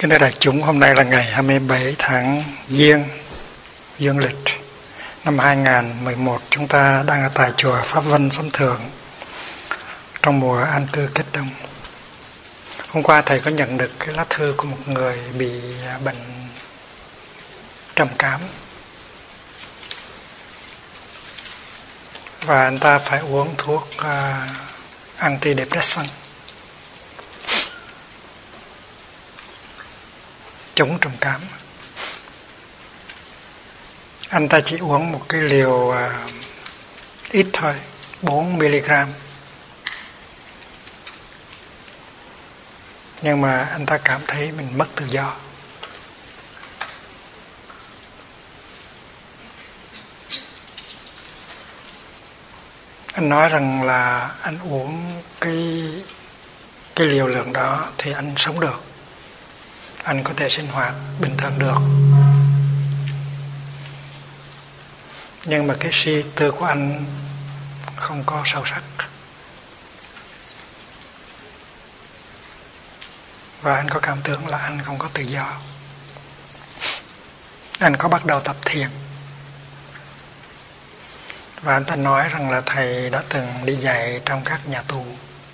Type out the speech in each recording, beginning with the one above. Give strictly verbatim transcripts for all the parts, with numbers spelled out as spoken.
Kính thưa đại chúng, hôm nay là ngày hai mươi bảy tháng Giêng, Dương lịch năm hai nghìn không trăm mười một. Chúng ta đang ở tại chùa Pháp Vân Sấm Thượng trong mùa an cư kết đông. Hôm qua thầy có nhận được cái lá thư của một người bị bệnh trầm cảm, và anh ta phải uống thuốc uh, antidepressant chống trầm cảm. Anh ta chỉ uống một cái liều uh, ít thôi, bốn mi-li-gam. Nhưng mà anh ta cảm thấy mình mất tự do. Anh nói rằng là anh uống cái, cái liều lượng đó thì anh sống được. Anh có thể sinh hoạt bình thường được. Nhưng mà cái suy tư của anh không có sâu sắc. Và anh có cảm tưởng là anh không có tự do. Anh có bắt đầu tập thiền. Và anh ta nói rằng là thầy đã từng đi dạy trong các nhà tù.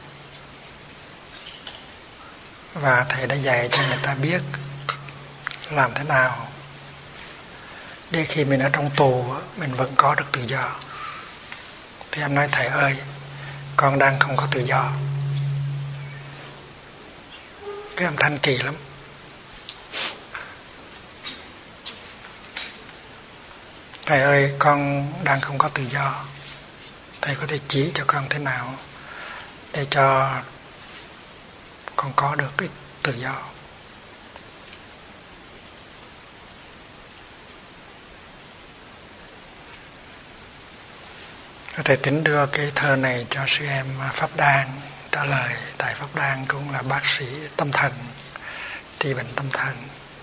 Và thầy đã dạy cho người ta biết làm thế nào để khi mình ở trong tù mình vẫn có được tự do. Thì anh nói thầy ơi, con đang không có tự do. Cái âm thanh kỳ lắm. Thầy ơi, con đang không có tự do. Thầy có thể chỉ cho con thế nào để cho con có được ít tự do. Thầy tính đưa cái thơ này cho sư em Pháp Đan trả lời. Tại Pháp Đan cũng là bác sĩ tâm thần, trị bệnh tâm thần.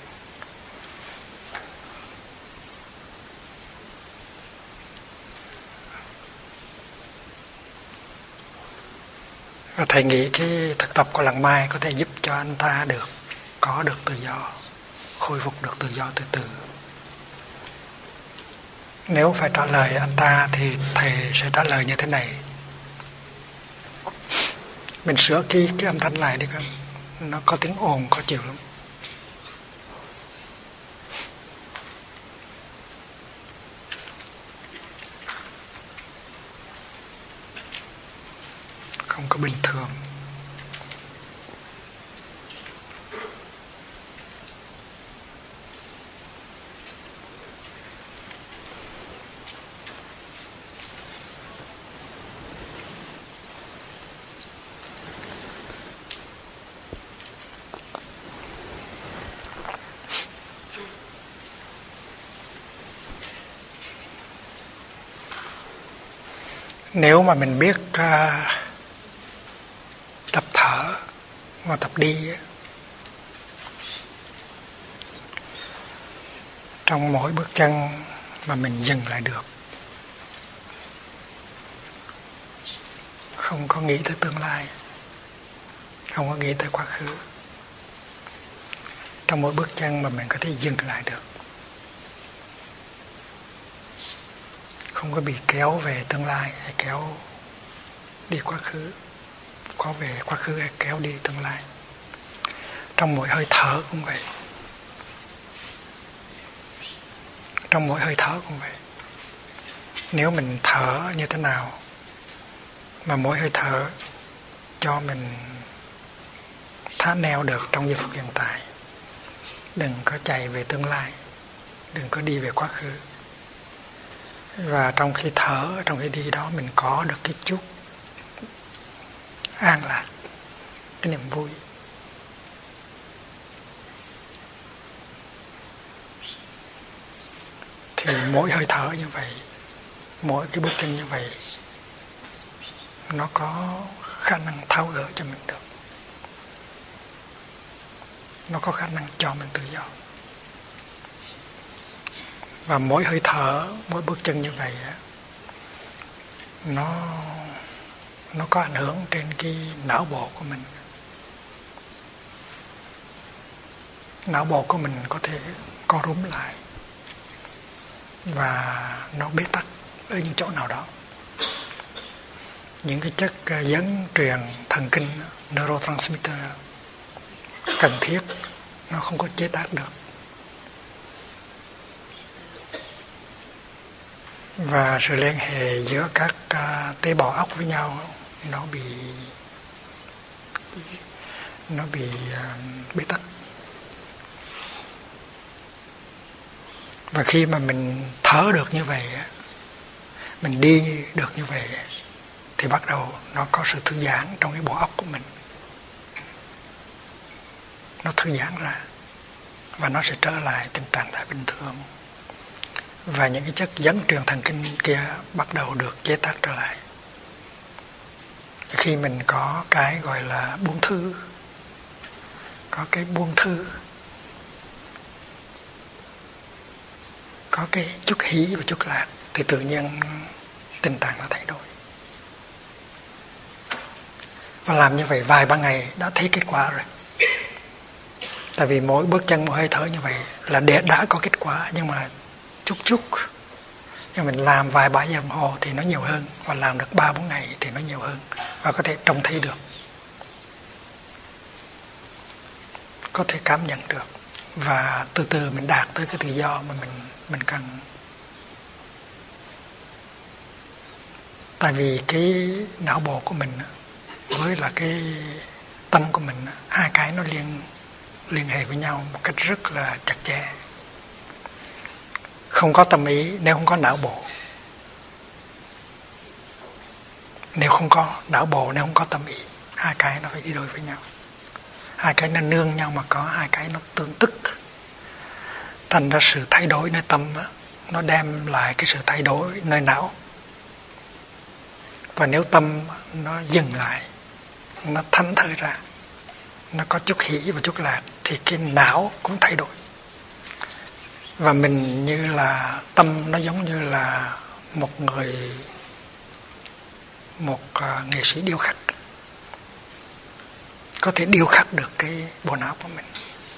Và thầy nghĩ cái thực tập của Làng Mai có thể giúp cho anh ta được có được tự do, khôi phục được tự do từ từ. Nếu phải trả lời anh ta thì thầy sẽ trả lời như thế này. Mình sửa cái, cái âm thanh lại đi con. Nó có tiếng ồn khó chịu lắm. Không có bình thường. Nếu mà mình biết uh, tập thở và tập đi, trong mỗi bước chân mà mình dừng lại được, không có nghĩ tới tương lai, không có nghĩ tới quá khứ, trong mỗi bước chân mà mình có thể dừng lại được, không có bị kéo về tương lai hay kéo đi quá khứ, có về quá khứ hay kéo đi tương lai. Trong mỗi hơi thở cũng vậy. Trong mỗi hơi thở cũng vậy. Nếu mình thở như thế nào mà mỗi hơi thở cho mình thả neo được trong giây phút hiện tại, đừng có chạy về tương lai, đừng có đi về quá khứ. Và trong khi thở, trong khi đi đó mình có được cái chút an lạc, cái niềm vui. Thì mỗi hơi thở như vậy, mỗi cái bước chân như vậy, nó có khả năng tháo gỡ cho mình được. Nó có khả năng cho mình tự do. Và mỗi hơi thở, mỗi bước chân như vậy, nó nó có ảnh hưởng trên cái não bộ của mình. não bộ của mình có thể co rúm lại và nó bế tắc ở những chỗ nào đó. Những cái chất dẫn truyền thần kinh, neurotransmitter cần thiết nó không có chế tác được. Và sự liên hệ giữa các uh, tế bào óc với nhau nó bị nó bị uh, bế tắc. Và khi mà mình thở được như vậy, mình đi được như vậy, thì bắt đầu nó có sự thư giãn trong cái bộ óc của mình. Nó thư giãn ra và nó sẽ trở lại tình trạng thái bình thường. Và những cái chất dẫn truyền thần kinh kia bắt đầu được chế tác trở lại. Khi mình có cái gọi là buông thư, có cái buông thư, có cái chút hỷ và chút lạc, thì tự nhiên tình trạng nó thay đổi. Và làm như vậy vài ba ngày đã thấy kết quả rồi. Tại vì mỗi bước chân, mỗi hơi thở như vậy là để đã có kết quả, nhưng mà chút chút. Nhưng mình làm vài ba giờ đồng hồ thì nó nhiều hơn, và làm được ba bốn ngày thì nó nhiều hơn, và có thể trông thấy được, có thể cảm nhận được, và từ từ mình đạt tới cái tự do mà mình mình cần. Tại vì cái não bộ của mình với là cái tâm của mình, hai cái nó liên liên hệ với nhau một cách rất là chặt chẽ. Không có tâm ý nếu không có não bộ, nếu không có não bộ, nếu không có tâm ý, hai cái nó phải đi đôi với nhau. Hai cái nó nương nhau mà có, hai cái nó tương tức. Thành ra sự thay đổi nơi tâm đó, nó đem lại cái sự thay đổi nơi não. Và nếu tâm nó dừng lại, nó thánh thơi ra, nó có chút hỷ và chút lạc, thì cái não cũng thay đổi. Và mình như là tâm nó giống như là một người, một uh, nghệ sĩ điêu khắc, có thể điêu khắc được cái bộ não của mình.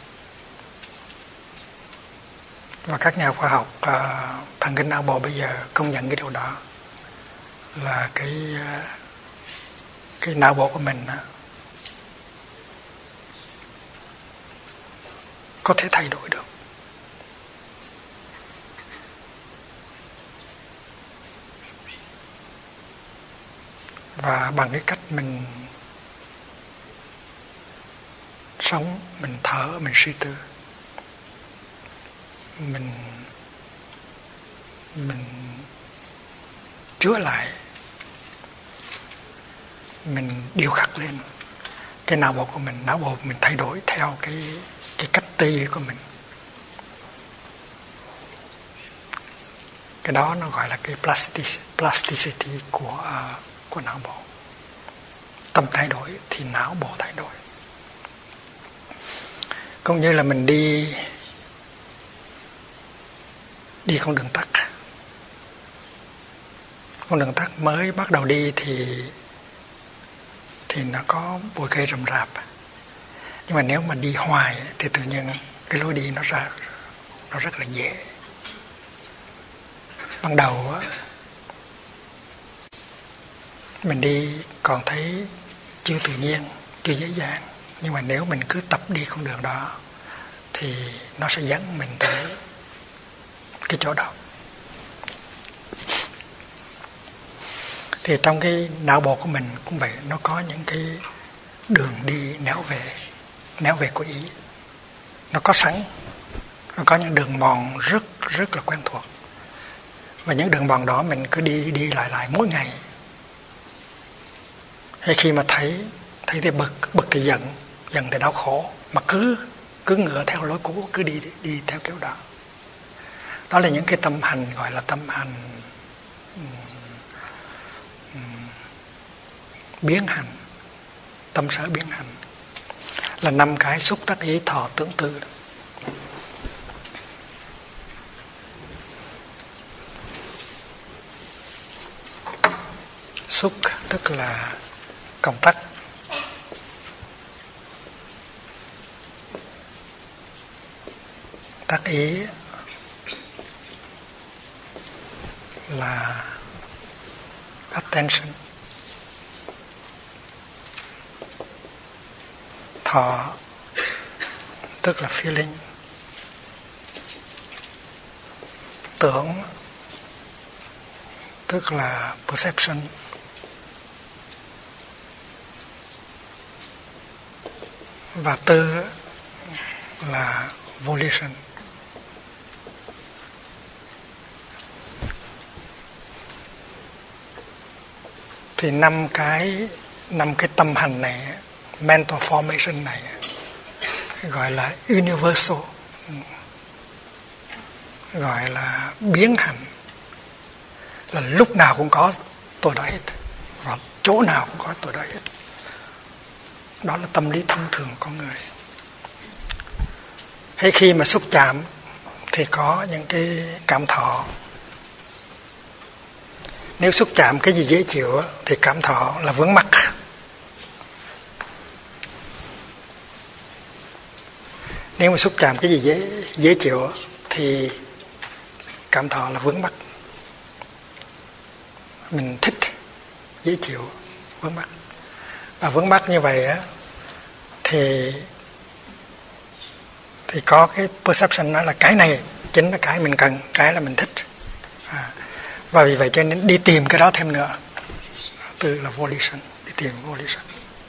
Và các nhà khoa học uh, thần kinh não bộ bây giờ công nhận cái điều đó, là cái uh, cái não bộ của mình uh, có thể thay đổi được. Và bằng cái cách mình sống, mình thở, mình suy tư, mình mình chữa lại, mình điêu khắc lên cái não bộ của mình, não bộ của mình thay đổi theo cái cái cách tư duy của mình. Cái đó nó gọi là cái plasticity của uh, của não bộ. Tâm thay đổi thì não bộ thay đổi. Cũng như là mình đi đi con đường tắt. Con đường tắt mới bắt đầu đi thì thì nó có bụi cây rậm rạp. Nhưng mà nếu mà đi hoài thì tự nhiên cái lối đi nó ra nó rất là dễ. Ban đầu á, mình đi còn thấy chưa tự nhiên, chưa dễ dàng. Nhưng mà nếu mình cứ tập đi con đường đó thì nó sẽ dẫn mình tới cái chỗ đó. Thì trong cái não bộ của mình cũng vậy, nó có những cái đường đi néo về, néo về của ý. Nó có sẵn, nó có những đường mòn rất rất là quen thuộc. Và những đường mòn đó mình cứ đi đi lại lại mỗi ngày. Hay khi mà thấy thấy thì bực, bực thì giận, giận thì đau khổ, mà cứ cứ ngựa theo lối cũ, cứ đi đi theo kiểu đó. Đó là những cái tâm hành gọi là tâm hành um, um, biến hành, tâm sở biến hành, là năm cái xúc tác ý thọ tưởng tư. Xúc tức là công tắc, tác ý là attention, thọ tức là feeling, tưởng tức là perception, và tư là volition. Thì năm cái năm cái tâm hành này, mental formation này, gọi là universal, gọi là biến hành, là lúc nào cũng có tôi đó hết, và chỗ nào cũng có tôi đó hết. Đó là tâm lý thông thường con người. Hay khi mà xúc chạm thì có những cái cảm thọ. Nếu xúc chạm cái gì dễ chịu thì cảm thọ là vướng mắc. Nếu mà xúc chạm cái gì dễ dễ chịu thì cảm thọ là vướng mắc. Mình thích dễ chịu, vướng mắc. Và vướng mắc như vậy á thì thì có cái perception đó là cái này chính là cái mình cần, cái là mình thích. À, và vì vậy cho nên đi tìm cái đó thêm nữa, từ là volition, đi tìm volition.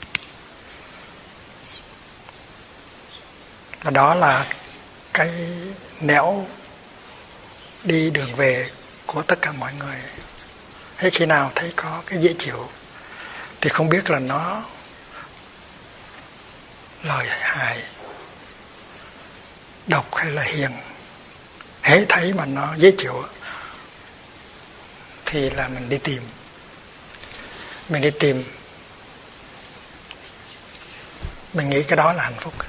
Và đó là cái nẻo đi đường về của tất cả mọi người. Thế khi nào thấy có cái dễ chịu thì không biết là nó lời hại, độc hay là hiền, hễ thấy mà nó dễ chịu thì là mình đi tìm. Mình đi tìm, mình nghĩ cái đó là hạnh phúc.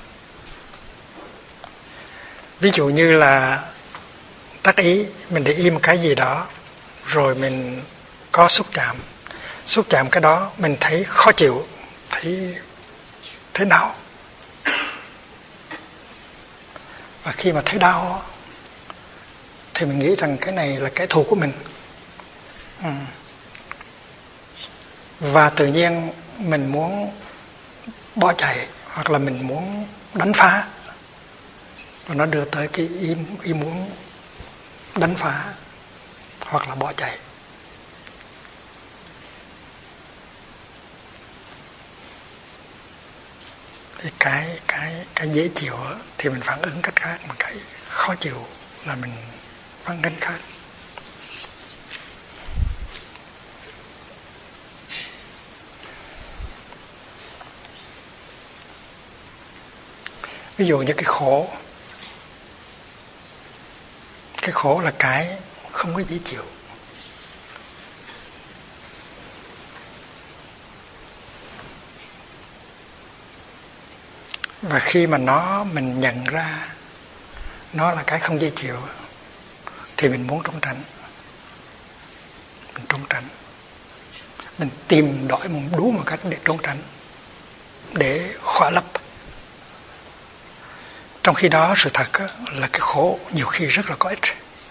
Ví dụ như là tác ý, mình để ý một cái gì đó, rồi mình có xúc chạm. Xúc chạm cái đó, mình thấy khó chịu, thấy, thấy đau. Và khi mà thấy đau thì mình nghĩ rằng cái này là kẻ thù của mình. Ừ. Và tự nhiên mình muốn bỏ chạy, hoặc là mình muốn đánh phá, và nó đưa tới cái ý, ý muốn đánh phá hoặc là bỏ chạy. Thì cái cái cái dễ chịu thì mình phản ứng cách khác, mà cái khó chịu là mình phản ứng khác. Ví dụ như cái khổ, cái khổ là cái không có dễ chịu. Và khi mà nó mình nhận ra nó là cái không dễ chịu thì mình muốn trốn tránh. Mình trốn tránh. Mình tìm đổi một đủ một cách để trốn tránh, để khỏa lấp. Trong khi đó sự thật là cái khổ nhiều khi rất là có ích.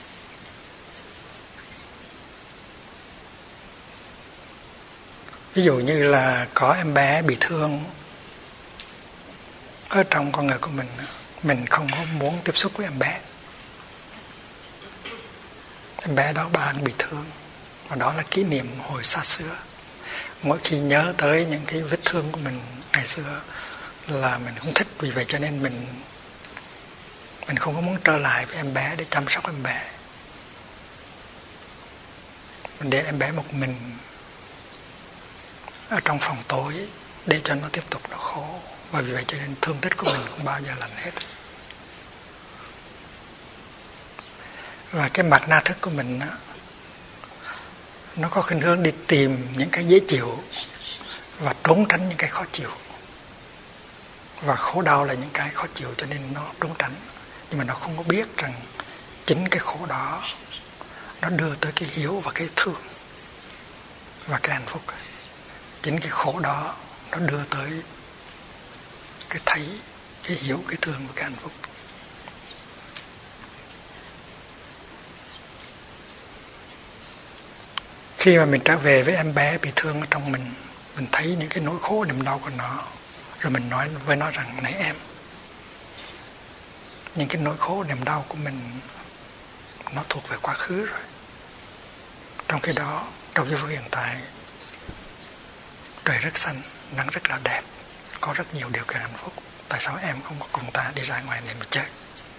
Ví dụ như là có em bé bị thương ở trong con người của mình, mình không có muốn tiếp xúc với em bé. Em bé đó bạn bị thương, và đó là kỷ niệm hồi xa xưa. Mỗi khi nhớ tới những cái vết thương của mình ngày xưa là mình không thích, vì vậy cho nên mình mình không có muốn trở lại với em bé để chăm sóc em bé. Mình để em bé một mình ở trong phòng tối để cho nó tiếp tục nó khổ. Và vì vậy cho nên thương tích của mình không bao giờ lành hết. Và cái mặt na thức của mình đó, nó có khuynh hướng đi tìm những cái dễ chịu và trốn tránh những cái khó chịu. Và khổ đau là những cái khó chịu cho nên nó trốn tránh. Nhưng mà nó không có biết rằng chính cái khổ đó nó đưa tới cái hiếu và cái thương và cái hạnh phúc. Chính cái khổ đó nó đưa tới cái thấy, cái hiểu, cái thương và cái hạnh phúc. Khi mà mình trở về với em bé bị thương ở trong mình, mình thấy những cái nỗi khổ niềm đau của nó, rồi mình nói với nó rằng này em, những cái nỗi khổ niềm đau của mình nó thuộc về quá khứ rồi. Trong khi đó, trong giây phút hiện tại, trời rất xanh, nắng rất là đẹp, có rất nhiều điều kiện hạnh phúc. Tại sao em không có cùng ta đi ra ngoài này mà chơi?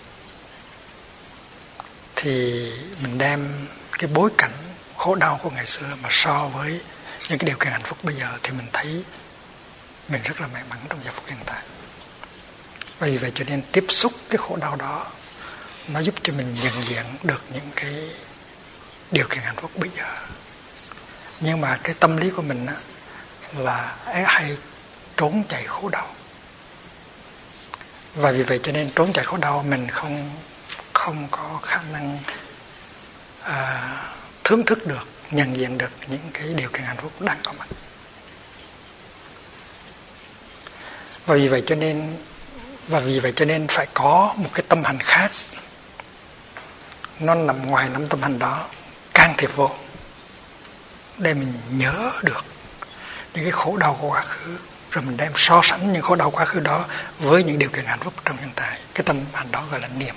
Thì mình đem cái bối cảnh khổ đau của ngày xưa mà so với những cái điều kiện hạnh phúc bây giờ, thì mình thấy mình rất là may mắn trong giây phút hiện tại. Vì vậy cho nên tiếp xúc cái khổ đau đó, nó giúp cho mình nhận diện được những cái điều kiện hạnh phúc bây giờ. Nhưng mà cái tâm lý của mình á, là hay trốn chạy khổ đau. Và vì vậy cho nên trốn chạy khổ đau mình không không có khả năng à, thưởng thức được, nhận diện được những cái điều kiện hạnh phúc đang có mặt. Và vì vậy cho nên và vì vậy cho nên phải có một cái tâm hành khác, nó nằm ngoài năm tâm hành đó, can thiệp vô để mình nhớ được những cái khổ đau của quá khứ, rồi mình đem so sánh những khổ đau quá khứ đó với những điều kiện hạnh phúc trong hiện tại. Cái tâm hành đó gọi là niệm.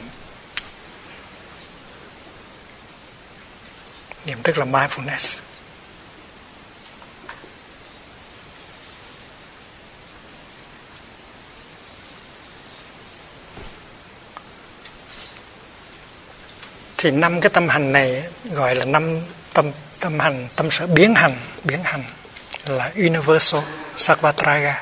Niệm tức là mindfulness. Thì năm cái tâm hành này gọi là năm tâm tâm hành, tâm sở biến hành, biến hành là universal sattvatraga.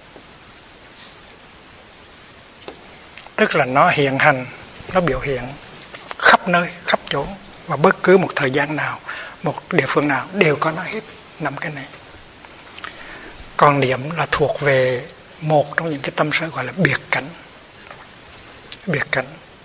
Tức là nó hiện hành, nó biểu hiện khắp nơi, khắp chỗ, và bất cứ một thời gian nào, một địa phương nào đều có nó hết năm cái này. Còn niệm là thuộc về một trong những cái tâm sở gọi là biệt cảnh. Biệt cảnh.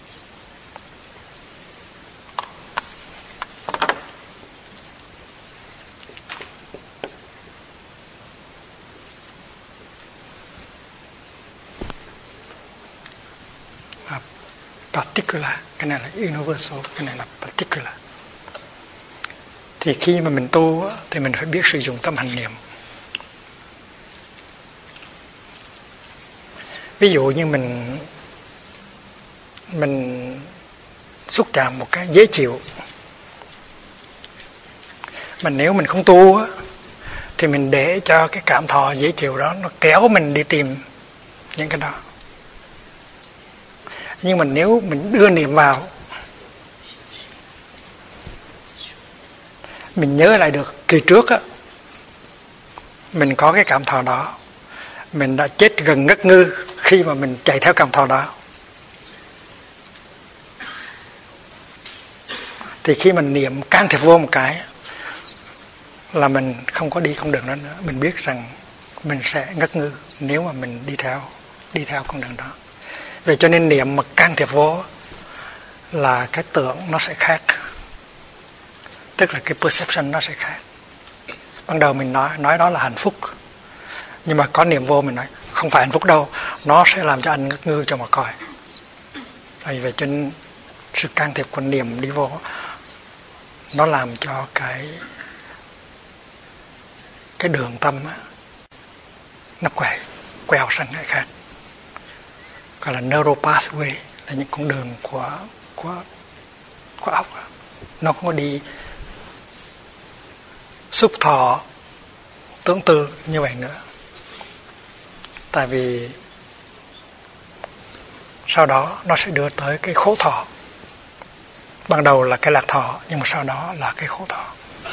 Particular, cái này là universal, cái này là particular. Thì khi mà mình tu thì mình phải biết sử dụng tâm hành niệm. Ví dụ như mình mình xúc chạm một cái dễ chịu, mà nếu mình không tu thì mình để cho cái cảm thọ dễ chịu đó nó kéo mình đi tìm những cái đó. Nhưng mà nếu mình đưa niệm vào, mình nhớ lại được kỳ trước á, mình có cái cảm thọ đó, mình đã chết gần ngất ngư khi mà mình chạy theo cảm thọ đó. Thì khi mình niệm can thiệp vô một cái là mình không có đi con đường đó nữa. Mình biết rằng mình sẽ ngất ngư nếu mà mình đi theo đi theo con đường đó. Vậy cho nên niệm mà can thiệp vô là cái tưởng nó sẽ khác, tức là cái perception nó sẽ khác. Ban đầu mình nói nói đó là hạnh phúc, nhưng mà có niệm vô mình nói không phải hạnh phúc đâu, nó sẽ làm cho anh ngất ngư cho mà coi. Vậy vậy cho nên sự can thiệp của niệm đi vô, nó làm cho cái cái đường tâm á, nó quẹo quẹo sang cái khác, gọi là neural pathway, là những con đường của của của óc. Nó không có đi xúc thọ tưởng tư như vậy nữa. Tại vì sau đó nó sẽ đưa tới cái khổ thọ. Ban đầu là cái lạc thọ, nhưng mà sau đó là cái khổ thọ.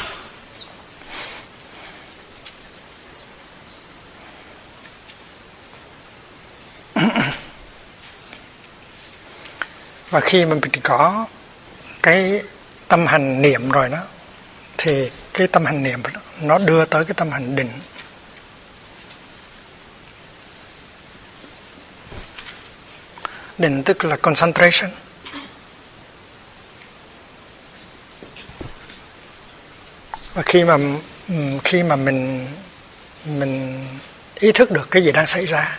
Và khi mà mình có cái tâm hành niệm rồi đó, thì cái tâm hành niệm nó đưa tới cái tâm hành định. Định tức là concentration. Và khi mà khi mà mình mình ý thức được cái gì đang xảy ra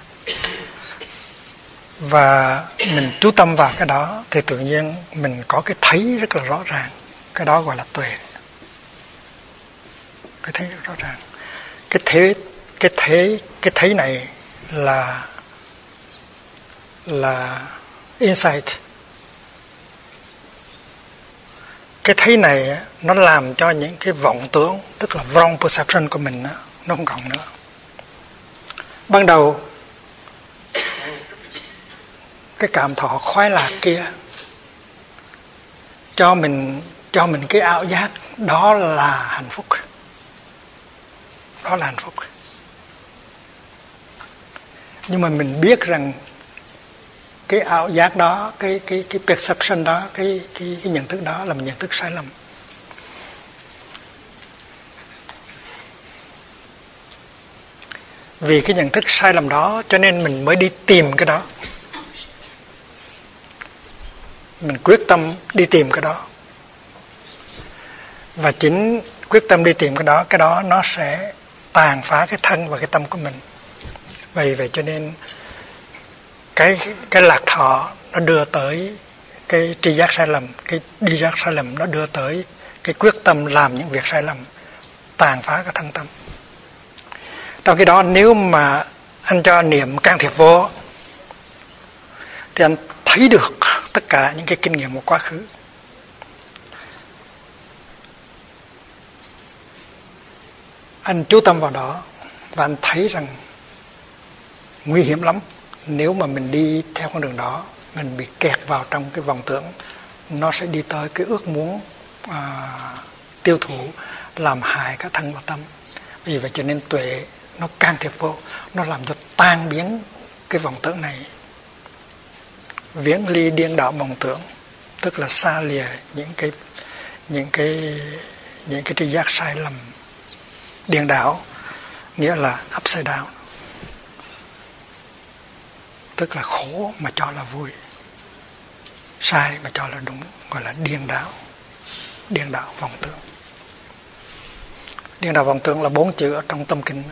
và mình chú tâm vào cái đó, thì tự nhiên mình có cái thấy rất là rõ ràng. Cái đó gọi là tuệ. cái thấy rõ ràng. Cái thế cái thế cái thấy này là là insight. Cái thấy này nó làm cho những cái vọng tưởng, tức là wrong perception của mình nó không còn nữa. Ban đầu cái cảm thọ khoái lạc kia cho mình cho mình cái ảo giác đó là hạnh phúc, đó là hạnh phúc. Nhưng mà mình biết rằng cái ảo giác đó, cái cái cái perception đó, cái cái, cái nhận thức đó là một nhận thức sai lầm. Vì cái nhận thức sai lầm đó cho nên mình mới đi tìm cái đó. Mình quyết tâm đi tìm cái đó. Và chính quyết tâm đi tìm cái đó, cái đó nó sẽ tàn phá cái thân và cái tâm của mình. Vì vậy cho nên cái cái lạc thọ nó đưa tới cái tri giác sai lầm, cái đi giác sai lầm nó đưa tới cái quyết tâm làm những việc sai lầm, tàn phá cái thân tâm. Trong khi đó nếu mà anh cho niệm can thiệp vô thì anh thấy được tất cả những cái kinh nghiệm của quá khứ. Anh chú tâm vào đó và anh thấy rằng nguy hiểm lắm. Nếu mà mình đi theo con đường đó, mình bị kẹt vào trong cái vòng tưởng, nó sẽ đi tới cái ước muốn à, tiêu thụ, làm hại cả thân và tâm. Vì vậy cho nên tuệ nó can thiệp vô, nó làm cho tan biến cái vòng tưởng này, viễn ly điên đảo vòng tưởng, tức là xa lìa những cái những cái những cái tri giác sai lầm điên đảo, nghĩa là upside down, tức là khổ mà cho là vui, sai mà cho là đúng, gọi là điên đảo, điên đảo vọng tưởng. Điên đảo vọng tưởng là bốn chữ ở trong tâm kinh.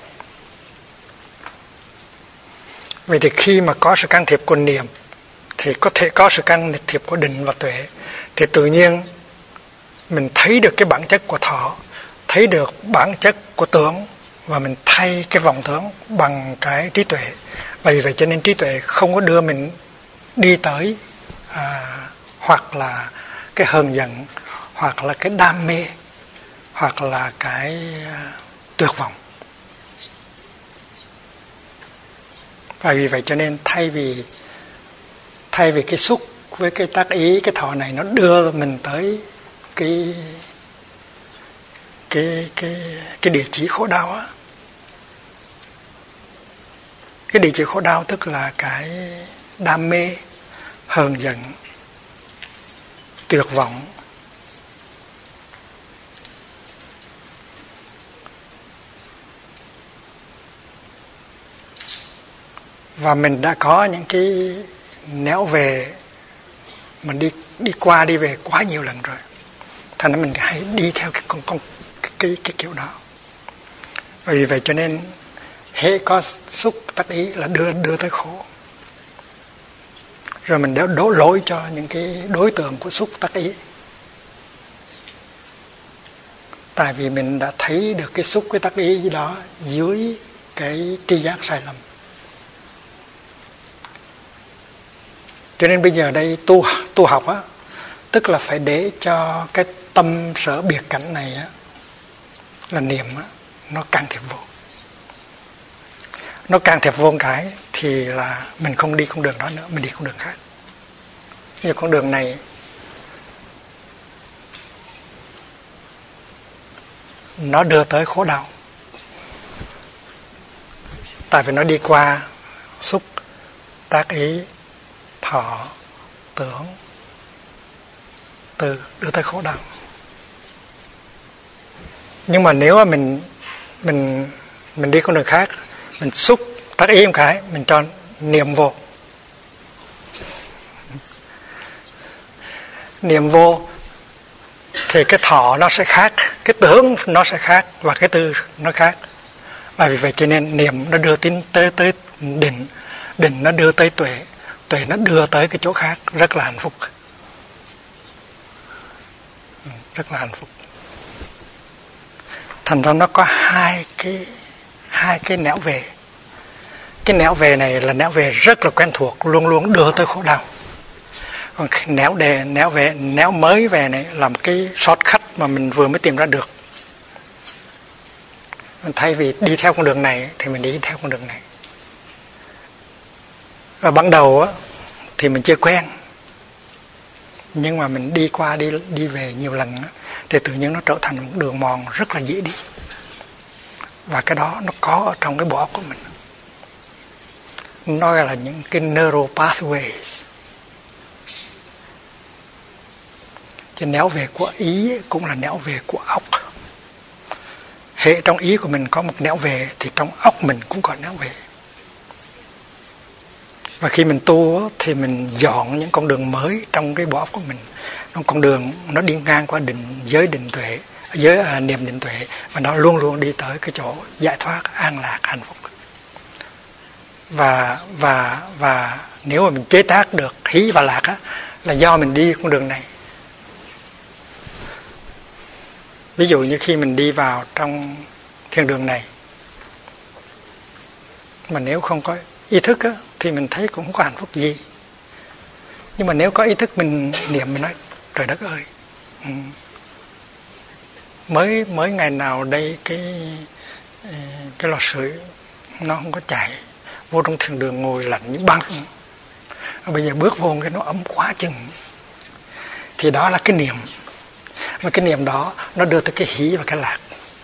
Vậy thì khi mà có sự can thiệp của niệm thì có thể có sự can thiệp của định và tuệ, thì tự nhiên mình thấy được cái bản chất của thọ, thấy được bản chất của tưởng, và mình thay cái vọng tưởng bằng cái trí tuệ. Và vì vậy cho nên trí tuệ không có đưa mình đi tới à, hoặc là cái hờn giận, hoặc là cái đam mê, hoặc là cái à, tuyệt vọng. Và vì vậy cho nên thay vì thay vì cái xúc với cái tác ý, cái thọ này nó đưa mình tới cái cái cái cái địa chỉ khổ đau á. Cái địa chỉ khổ đau tức là cái đam mê, hờn giận, tuyệt vọng, và mình đã có những cái néo về, mình đi đi qua đi về quá nhiều lần rồi, thành ra mình hãy đi theo cái con con cái, cái cái kiểu đó. Và vì vậy cho nên hễ có xúc tác ý là đưa đưa tới khổ, rồi mình đã đổ lỗi cho những cái đối tượng của xúc tác ý, tại vì mình đã thấy được cái xúc cái tác ý gì đó dưới cái tri giác sai lầm. Cho nên bây giờ đây tu tu học á, tức là phải để cho cái tâm sở biệt cảnh này á, là niệm á, nó can thiệp vô. Nó can thiệp vô một cái thì là mình không đi con đường đó nữa, mình đi con đường khác. Như con đường này nó đưa tới khổ đau, tại vì nó đi qua xúc, tác ý, thọ, tưởng, từ, đưa tới khổ đau. Nhưng mà nếu mà mình mình mình đi con đường khác, mình xúc tác ý một cái, mình cho niệm vô, niệm vô thì cái thọ nó sẽ khác, cái tưởng nó sẽ khác, và cái tư nó khác. Và vì vậy cho nên niệm nó đưa tin tới tới định, định nó đưa tới tuệ, tuệ nó đưa tới cái chỗ khác, rất là hạnh phúc, rất là hạnh phúc. Thành ra nó có hai cái hai cái nẻo về. Cái nẻo về này là nẻo về rất là quen thuộc, luôn luôn đưa tới khổ đau. Còn nẻo đề nẻo về nẻo mới về này là một cái shortcut mà mình vừa mới tìm ra được. Thay vì đi theo con đường này thì mình đi theo con đường này. Và ban đầu á, thì mình chưa quen, nhưng mà mình đi qua đi đi về nhiều lần á, thì tự nhiên nó trở thành một đường mòn rất là dễ đi. Và cái đó nó có ở trong cái bộ óc của mình. Nó là những cái neural pathways. Chứ nẻo về của ý cũng là nẻo về của óc. Hệ trong ý của mình có một nẻo về thì trong óc mình cũng có nẻo về. Và khi mình tu thì mình dọn những con đường mới trong cái bộ óc của mình. Trong con đường nó đi ngang qua định giới định tuệ, giới à, niệm định tuệ, và nó luôn luôn đi tới cái chỗ giải thoát, an lạc, hạnh phúc. Và và và nếu mà mình chế tác được hỷ và lạc á, là do mình đi con đường này. Ví dụ như khi mình đi vào trong thiên đường này, mà nếu không có ý thức á, thì mình thấy cũng không có hạnh phúc gì. Nhưng mà nếu có ý thức mình niệm, mình nói trời đất ơi, ừ. mới mới ngày nào đây cái cái lò sưởi nó không có chạy, vô trong thiên đường ngồi lạnh như băng, bây giờ bước vô cái nó ấm quá chừng. Thì đó là cái niệm. Và cái niệm đó nó đưa tới cái hỷ và cái lạc.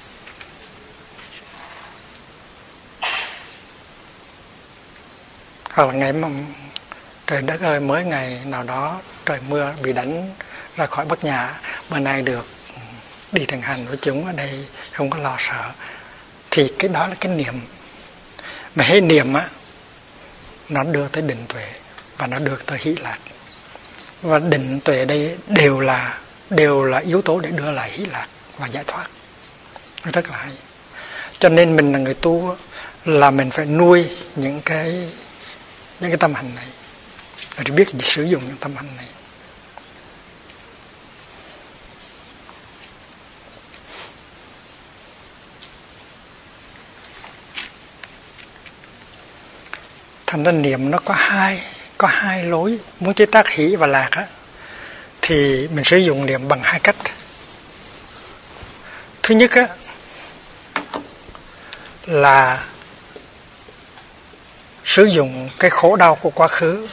Hoặc là ngày mà trời đất ơi, mới ngày nào đó trời mưa bị đánh ra khỏi Bắc Nhà, bữa nay được đi thiền hành với chúng ở đây, không có lo sợ. Thì cái đó là cái niệm. Mà hết niệm á, nó đưa tới định tuệ và nó đưa tới hỷ lạc. Và định tuệ đây đều là đều là yếu tố để đưa lại hỷ lạc và giải thoát. Nó rất là hay. Cho nên mình là người tu là mình phải nuôi những cái những cái tâm hành này, để biết sử dụng những tâm hành này. Thành ra niệm nó có hai có hai lối. Muốn chế tác hỷ và lạc á, thì mình sử dụng niệm bằng hai cách. Thứ nhất á, là sử dụng cái khổ đau của quá khứ.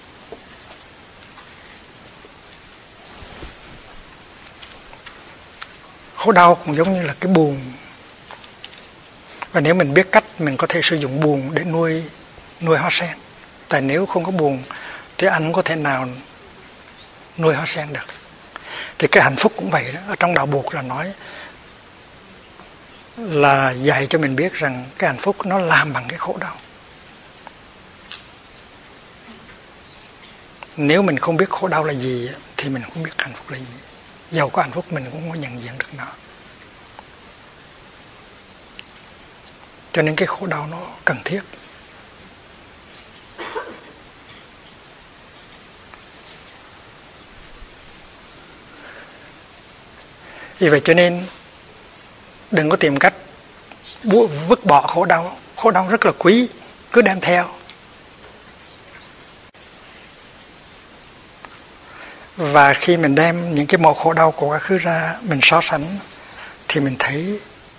Khổ đau cũng giống như là cái buồn. Và nếu mình biết cách, mình có thể sử dụng buồn để nuôi nuôi hoa sen. Tại nếu không có buồn thì anh không có thể nào nuôi hoa sen được. Thì cái hạnh phúc cũng vậy đó. Ở trong đạo Buộc là nói, là dạy cho mình biết rằng cái hạnh phúc nó làm bằng cái khổ đau. Nếu mình không biết khổ đau là gì thì mình không biết hạnh phúc là gì. Dầu có hạnh phúc mình cũng không nhận diện được nó. Cho nên cái khổ đau nó cần thiết. Vì vậy cho nên đừng có tìm cách vứt bỏ khổ đau. Khổ đau rất là quý, cứ đem theo. Và khi mình đem những cái màu khổ đau của quá khứ ra, mình so sánh, thì mình thấy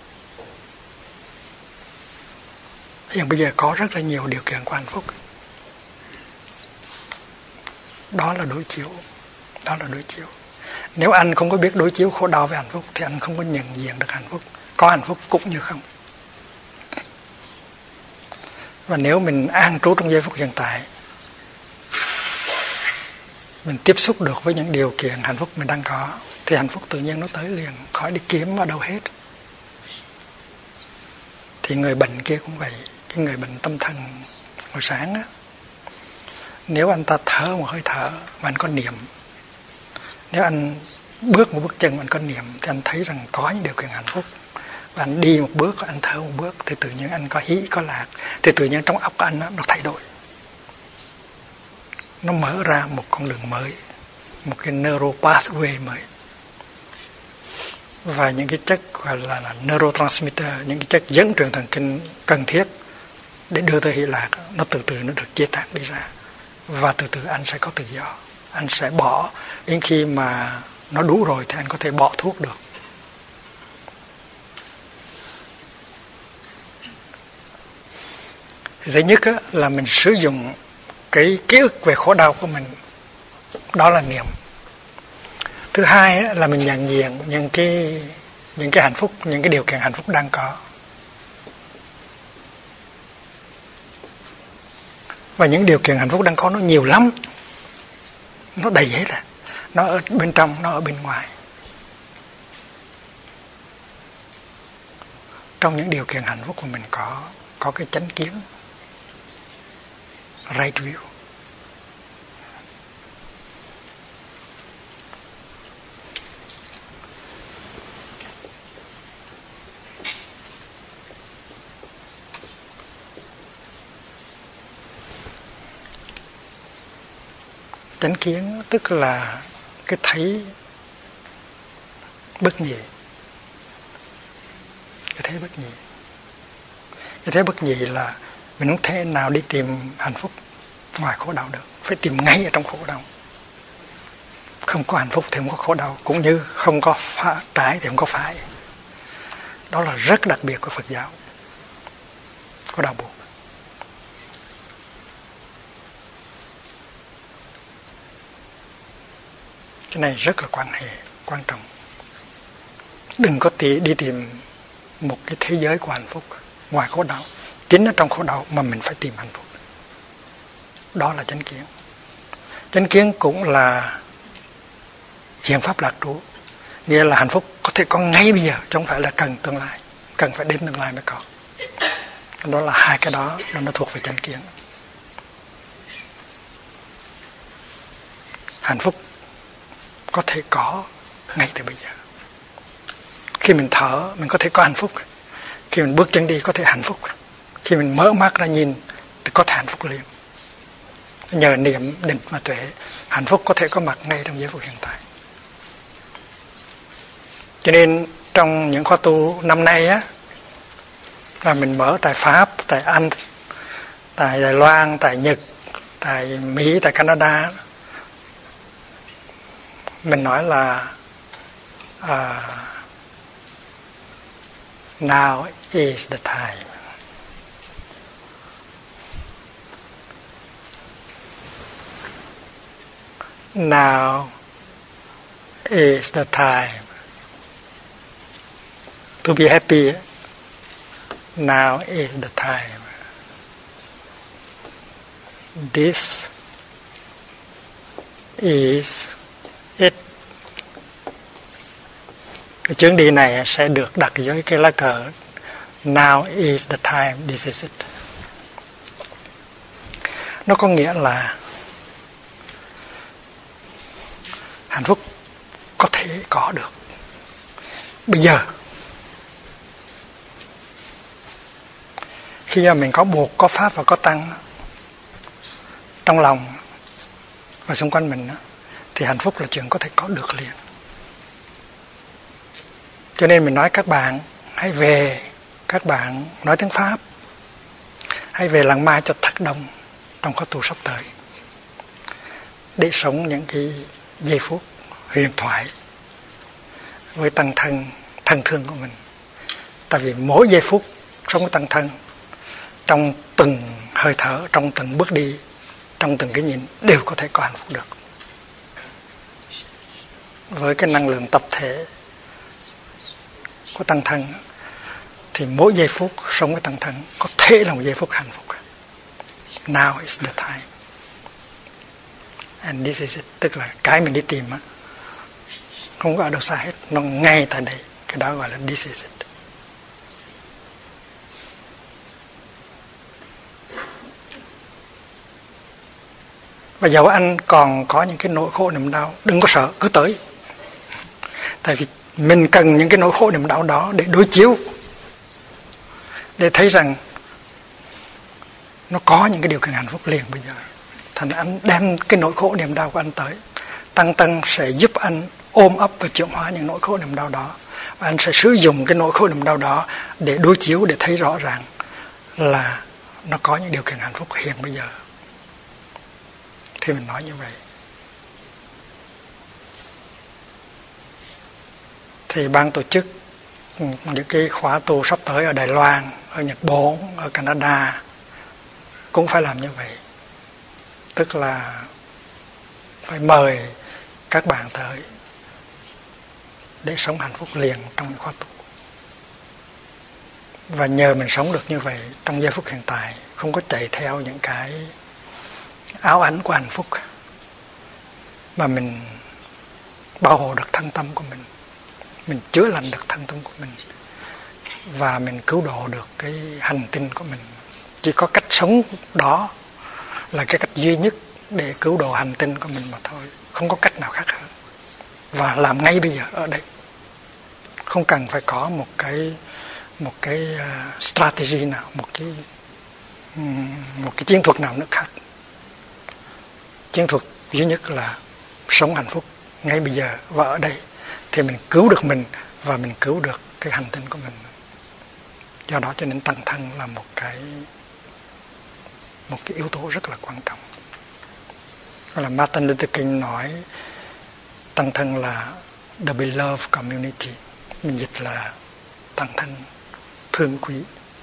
hiện bây giờ có rất là nhiều điều kiện của hạnh phúc. Đó là đối chiếu. Đó là đối chiếu. Nếu anh không có biết đối chiếu khổ đau với hạnh phúc thì anh không có nhận diện được hạnh phúc. Có hạnh phúc cũng như không. Và nếu mình an trú trong giây phút hiện tại, mình tiếp xúc được với những điều kiện hạnh phúc mình đang có, thì hạnh phúc tự nhiên nó tới liền, khỏi đi kiếm ở đâu hết. Thì người bệnh kia cũng vậy. Cái người bệnh tâm thần hồi sáng á, nếu anh ta thở một hơi thở mà anh có niệm, nếu anh bước một bước chân mà anh có niệm, thì anh thấy rằng có những điều kiện hạnh phúc. Và anh đi một bước, anh thở một bước, thì tự nhiên anh có hỷ, có lạc. Thì tự nhiên trong óc của anh nó, nó thay đổi. Nó mở ra một con đường mới, một cái neural pathway mới. và những cái chất gọi là, là neurotransmitter, những cái chất dẫn truyền thần kinh cần thiết để đưa tới hỷ lạc, nó từ từ nó được chế tác đi ra, và từ từ anh sẽ có tự do. Anh sẽ bỏ đến khi mà nó đủ rồi thì anh có thể bỏ thuốc được. Thì thứ nhất á, là mình sử dụng cái ký ức về khổ đau của mình, đó là niệm. Thứ hai á, là mình nhận diện những cái những cái hạnh phúc, những cái điều kiện hạnh phúc đang có. Và những điều kiện hạnh phúc đang có nó nhiều lắm, nó đầy hết à. Nó ở bên trong, nó ở bên ngoài. Trong những điều kiện hạnh phúc của mình có có cái chánh kiến, right view. Chánh kiến tức là cái thấy bất nhị. Cái thấy bất nhị. Cái thấy bất nhị là mình không thể nào đi tìm hạnh phúc ngoài khổ đau được. Phải tìm ngay ở trong khổ đau. Không có hạnh phúc thì không có khổ đau. Cũng như không có phá, trái thì không có phải. Đó là rất đặc biệt của Phật giáo. Có đau buồn. Cái này rất là quan hệ, quan trọng. Đừng có tì, đi tìm một cái thế giới của hạnh phúc ngoài khổ đau. Chính ở trong khổ đau mà mình phải tìm hạnh phúc. Đó là chánh kiến. Chánh kiến cũng là hiện pháp lạc trú. Nghĩa là hạnh phúc có thể có ngay bây giờ, chứ không phải là cần tương lai. Cần phải đến tương lai mới có. Đó là hai cái đó, nó thuộc về chánh kiến. Hạnh phúc có thể có ngay từ bây giờ. Khi mình thở, mình có thể có hạnh phúc. Khi mình bước chân đi, có thể hạnh phúc. Khi mình mở mắt ra nhìn, thì có thể hạnh phúc liền. Nhờ niệm, định và tuệ, hạnh phúc có thể có mặt ngay trong giây phút hiện tại. Cho nên trong những khóa tu năm nay á, là mình mở tại Pháp, tại Anh, tại Đài Loan, tại Nhật, tại Mỹ, tại Canada. Mình nói là uh, now is the time. Now is the time to be happy. Now is the time. This is it. Cái chuyến đi này sẽ được đặt dưới cái lá cờ Now is the time, this is it. Nó có nghĩa là hạnh phúc có thể có được bây giờ. Khi mà mình có buộc, có pháp và có tăng trong lòng và xung quanh mình, thì hạnh phúc là chuyện có thể có được liền. Cho nên mình nói các bạn hãy về, các bạn nói tiếng Pháp, hãy về làng Mai cho thật đông trong khóa tu sắp tới, để sống những cái giây phút huyền thoại với tăng thân, thân thương của mình. Tại vì mỗi giây phút sống với tăng thân, trong từng hơi thở, trong từng bước đi, trong từng cái nhìn, đều có thể có hạnh phúc được. Với cái năng lượng tập thể của tăng thân, thì mỗi giây phút sống với tăng thân có thể là một giây phút hạnh phúc. Now is the time. And this is it. Tức là cái mình đi tìm á, không có ở đâu xa hết, nó ngay tại đây. Cái đó gọi là this is it. Và dẫu anh còn có những cái nỗi khổ niềm đau, đừng có sợ, cứ tới. Tại vì mình cần những cái nỗi khổ niềm đau đó để đối chiếu, để thấy rằng nó có những cái điều kiện hạnh phúc liền bây giờ. Thành anh đem cái nỗi khổ niềm đau của anh tới, tăng tăng sẽ giúp anh ôm ấp và chuyển hóa những nỗi khổ niềm đau đó, và anh sẽ sử dụng cái nỗi khổ niềm đau đó để đối chiếu, để thấy rõ ràng là nó có những điều kiện hạnh phúc hiện bây giờ. Thì mình nói như vậy. Thì ban tổ chức những cái khóa tu sắp tới ở Đài Loan, ở Nhật Bản, ở Canada cũng phải làm như vậy. Tức là phải mời các bạn tới để sống hạnh phúc liền trong những khóa tu. Và nhờ mình sống được như vậy trong giây phút hiện tại, không có chạy theo những cái áo ảnh của hạnh phúc, mà mình bảo hộ được thân tâm của mình, mình chữa lành được thân tâm của mình, và mình cứu độ được cái hành tinh của mình. Chỉ có cách sống đó là cái cách duy nhất để cứu độ hành tinh của mình mà thôi, không có cách nào khác hơn. Và làm ngay bây giờ ở đây, không cần phải có một cái một cái uh, strategy nào, một cái um, một cái chiến thuật nào nữa khác. Chiến thuật duy nhất là sống hạnh phúc ngay bây giờ và ở đây, thì mình cứu được mình và mình cứu được cái hành tinh của mình. Do đó cho nên tăng thân là một cái một cái yếu tố rất là quan trọng. Gọi là Martin Luther King nói tăng thân là the beloved community, mình dịch là tăng thân thương quý.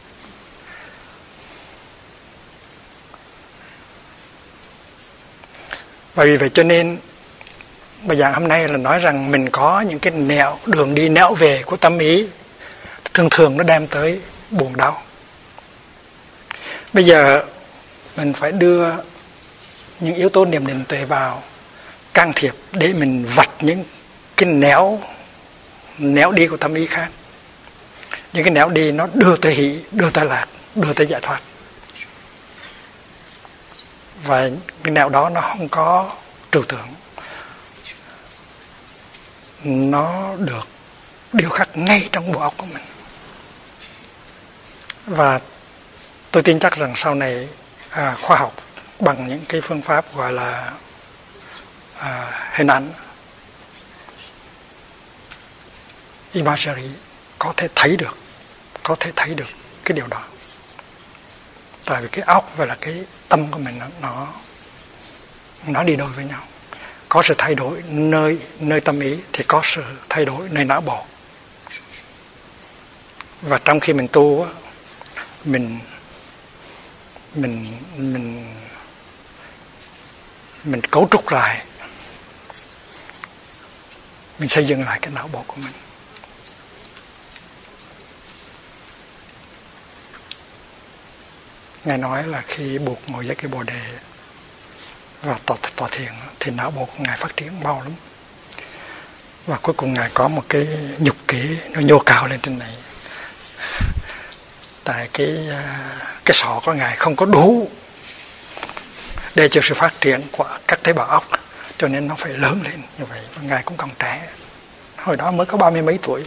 Và vì vậy cho nên bài giảng hôm nay là nói rằng mình có những cái nẻo đường đi nẻo về của tâm ý, thường thường nó đem tới buồn đau. Bây giờ mình phải đưa những yếu tố niệm định tuệ vào can thiệp để mình vạch những cái nẻo nẻo đi của tâm ý khác. Những cái nẻo đi nó đưa tới hỷ, đưa tới lạc, đưa tới giải thoát. Và cái nẻo đó nó không có trừu tượng, nó được điều khắc ngay trong bộ óc của mình. Và tôi tin chắc rằng sau này à, khoa học bằng những cái phương pháp gọi là à, hình ảnh, imagery, có thể thấy được có thể thấy được cái điều đó. Tại vì cái óc và là cái tâm của mình nó nó, nó đi đôi với nhau. Có sự thay đổi nơi nơi tâm ý thì có sự thay đổi nơi não bộ. Và trong khi mình tu mình mình mình mình cấu trúc lại, mình xây dựng lại cái não bộ của mình. Ngài nói là khi buộc ngồi dưới cái bồ đề và tọa, tọa thiền thì não bộ của Ngài phát triển mau lắm. Và cuối cùng Ngài có một cái nhục kỹ nó nhô cao lên trên này. Tại cái cái sọ của Ngài không có đủ để cho sự phát triển của các tế bào óc, cho nên nó phải lớn lên như vậy. Và Ngài cũng còn trẻ, hồi đó mới có ba mươi mấy tuổi.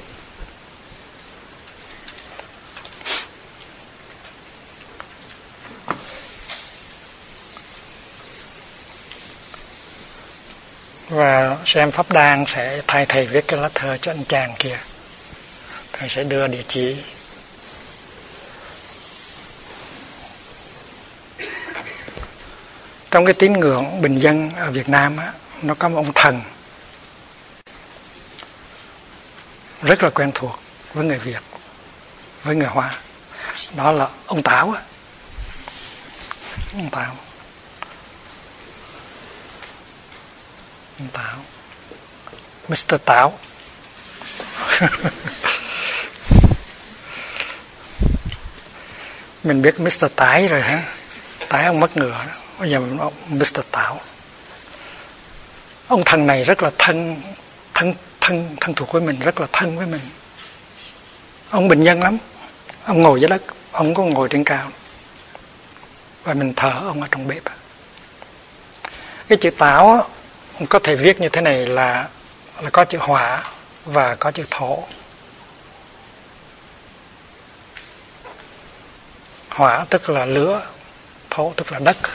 Và xem pháp đàn sẽ thay thầy viết cái lá thơ cho anh chàng kia. Thầy sẽ đưa địa chỉ. Trong cái tín ngưỡng bình dân ở Việt Nam á, nó có một ông thần rất là quen thuộc với người Việt, với người Hoa. Đó là ông Táo á. Ông Táo. Ông Táo. mít tơ Táo. Mình biết mít tơ Tái rồi hả? Tái ông mất ngựa đó. Bây giờ mình mít tơ Táo. Ông thần này rất là thân thân thân thân thuộc với mình, rất là thân với mình. Ông bình dân lắm. Ông ngồi dưới đất, ông có ngồi trên cao. Và mình thờ ông ở trong bếp. Cái chữ Táo á, có thể viết như thế này là là có chữ hỏa và có chữ thổ. Hỏa tức là lửa, thổ tức là đất.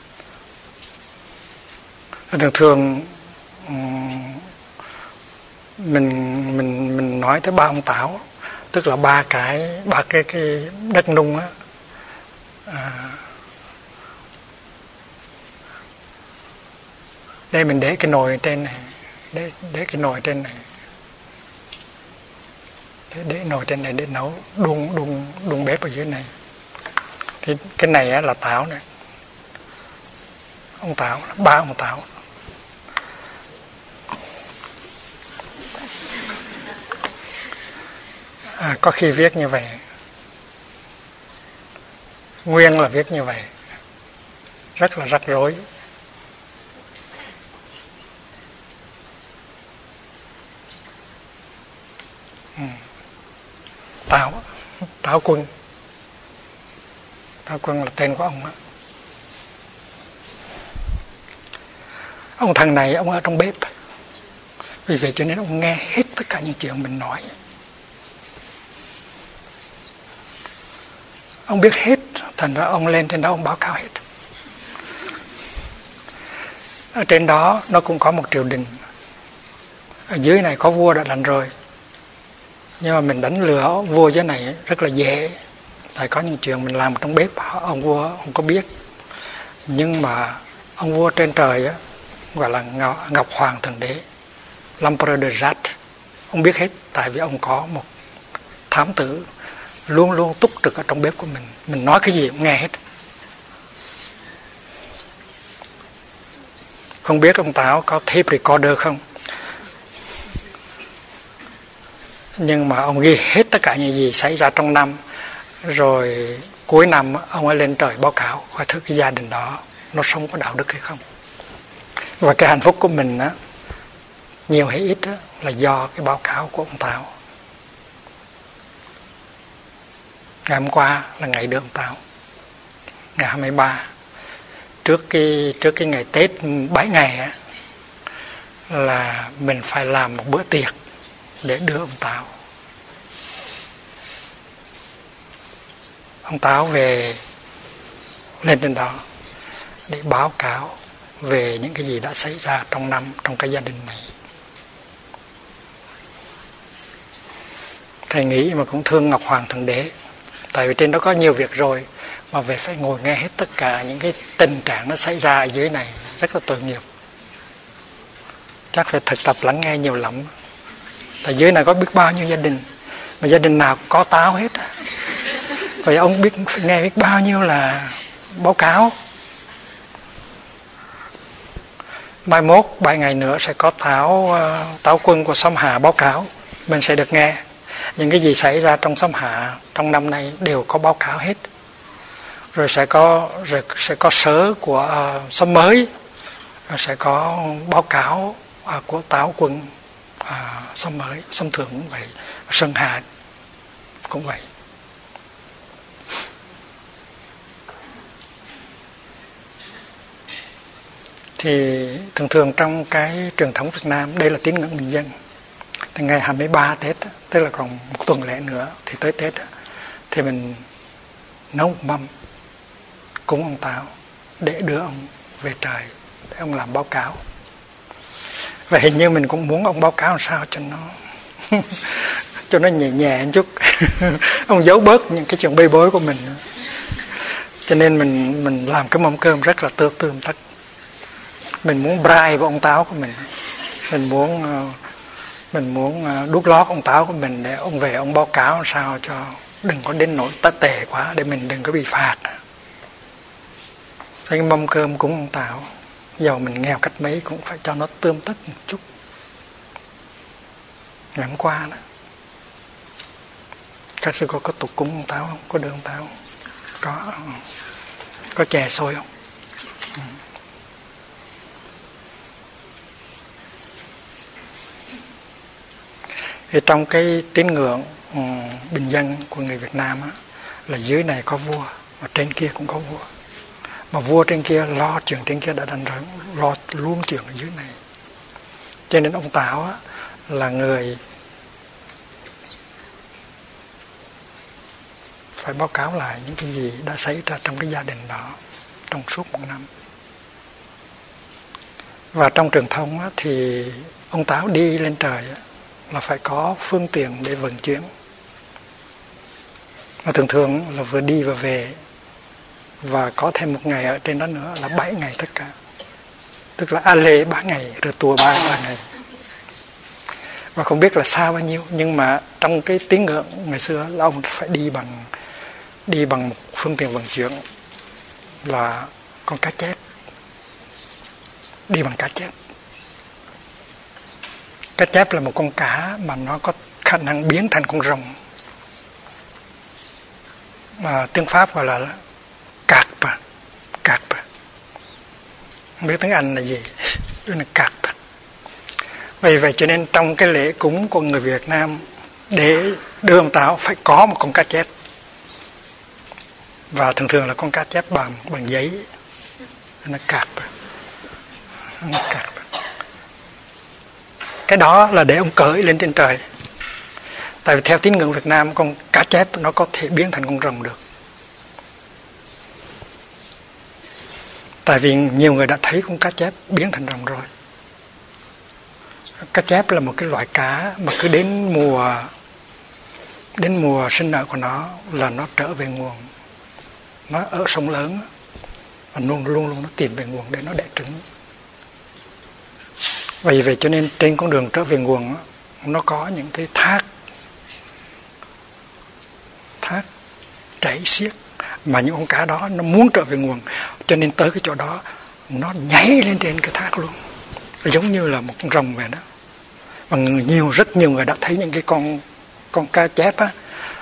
Thường thường mình mình mình nói tới ba ông Táo, tức là ba cái ba cái cái đất nung á. À, đây mình để cái nồi trên này, để để cái nồi trên này, để, để nồi trên này để nấu đun đun đun bếp ở dưới này. Thì cái này á là Táo này, ông Táo, ba ông Táo. À, có khi viết như vậy, nguyên là viết như vậy, rất là rắc rối. Ừ. Táo, Táo Quân, Táo Quân là tên của ông á. Ông thằng này ông ở trong bếp, vì vậy cho nên ông nghe hết tất cả những chuyện mình nói. Ông biết hết, thành ra ông lên trên đó ông báo cáo hết. Ở trên đó nó cũng có một triều đình, ở dưới này có vua đã đánh rồi, nhưng mà mình đánh lừa vua dưới này rất là dễ. Tại có những chuyện mình làm trong bếp ông vua không có biết, nhưng mà ông vua trên trời á, gọi là Ngọc Hoàng Thượng Đế, l'Empereur de Jade, ông biết hết. Tại vì ông có một thám tử luôn luôn túc trực ở trong bếp của mình, mình nói cái gì cũng nghe hết. Không biết ông Táo có tape recorder không, nhưng mà ông ghi hết tất cả những gì xảy ra trong năm, rồi cuối năm ông ấy lên trời báo cáo coi thử cái gia đình đó nó sống có đạo đức hay không. Và cái hạnh phúc của mình á, nhiều hay ít á, là do cái báo cáo của ông Táo. Ngày hôm qua là ngày đưa ông Táo, ngày hai mươi ba, trước cái trước cái ngày Tết bảy ngày á, là mình phải làm một bữa tiệc để đưa ông Táo. Ông Táo về lên trên đó để báo cáo về những cái gì đã xảy ra trong năm, trong cái gia đình này. Thầy nghĩ mà cũng thương Ngọc Hoàng Thượng Đế, tại vì trên đó có nhiều việc rồi, mà về phải ngồi nghe hết tất cả những cái tình trạng nó xảy ra ở dưới này, rất là tội nghiệp. Chắc phải thực tập lắng nghe nhiều lắm. Tại dưới này có biết bao nhiêu gia đình, mà gia đình nào có Táo hết. Vậy ông biết phải nghe biết bao nhiêu là báo cáo. Mai mốt ba ngày nữa sẽ có Táo Táo Quân của Sông Hà báo cáo, mình sẽ được nghe những cái gì xảy ra trong Sông Hà trong năm nay đều có báo cáo hết. Rồi sẽ có rồi sẽ có sớ của uh, Sông Mới, rồi sẽ có báo cáo uh, của Táo Quân uh, Sông Mới, Sông Thượng cũng vậy, Sơn Hà cũng vậy. Thì thường thường trong cái truyền thống Việt Nam, đây là tín ngưỡng bình dân, thì ngày hai mươi ba Tết, tức là còn một tuần lễ nữa thì tới Tết, thì mình nấu một mâm cúng ông Táo để đưa ông về trời, để ông làm báo cáo. Và hình như mình cũng muốn ông báo cáo làm sao cho nó cho nó nhẹ nhẹ một chút. Ông giấu bớt những cái chuyện bê bối của mình. Cho nên mình mình làm cái mâm cơm rất là tươm tươm tất. Mình muốn bribe với ông Táo của mình, mình muốn mình muốn đút lót ông Táo của mình để ông về ông báo cáo làm sao cho đừng có đến nỗi tất tệ quá, để mình đừng có bị phạt. Cái mâm cơm cúng ông Táo, dầu mình nghèo cách mấy cũng phải cho nó tươm tất một chút. Ngày hôm qua đó, các sư cô có tục cúng ông Táo không? Có đưa ông Táo không? Có. Có chè xôi không? Ừ. Thì trong cái tín ngưỡng um, bình dân của người Việt Nam á, là dưới này có vua, và trên kia cũng có vua. Mà vua trên kia lo chuyện trên kia đã đành rồi, lo luôn chuyện ở dưới này. Cho nên ông Táo á, là người phải báo cáo lại những cái gì đã xảy ra trong cái gia đình đó trong suốt một năm. Và trong truyền thông á, thì ông Táo đi lên trời á, là phải có phương tiện để vận chuyển. Và thường thường là vừa đi và về, và có thêm một ngày ở trên đó nữa là bảy ngày tất cả. Tức là a lê ba ngày, rồi tour ba ba ngày. Và không biết là xa bao nhiêu, nhưng mà trong cái tín ngưỡng ngày xưa là ông phải đi bằng đi bằng một phương tiện vận chuyển là con cá chép. Đi bằng cá chép. Cá chép là một con cá mà nó có khả năng biến thành con rồng, mà tiếng Pháp gọi là cạc bà, cạc bà. Không biết tiếng Anh là gì, đó là cạc bà. Vì vậy cho nên trong cái lễ cúng của người Việt Nam, để đưa ông Táo phải có một con cá chép, và thường thường là con cá chép bằng bằng giấy, nó cạc bà. Nó cạc bà. Cái đó là để ông cởi lên trên trời. Tại vì theo tín ngưỡng Việt Nam, con cá chép nó có thể biến thành con rồng được. Tại vì nhiều người đã thấy con cá chép biến thành rồng rồi. Cá chép là một cái loại cá mà cứ đến mùa đến mùa sinh nở của nó là nó trở về nguồn. Nó ở sông lớn và luôn luôn luôn nó tìm về nguồn để nó đẻ trứng. Vì vậy cho nên trên con đường trở về nguồn nó có những cái thác thác chảy xiết, mà những con cá đó nó muốn trở về nguồn, cho nên tới cái chỗ đó nó nhảy lên trên cái thác luôn, giống như là một con rồng vậy đó. Và người, nhiều rất nhiều người đã thấy những cái con con cá chép á,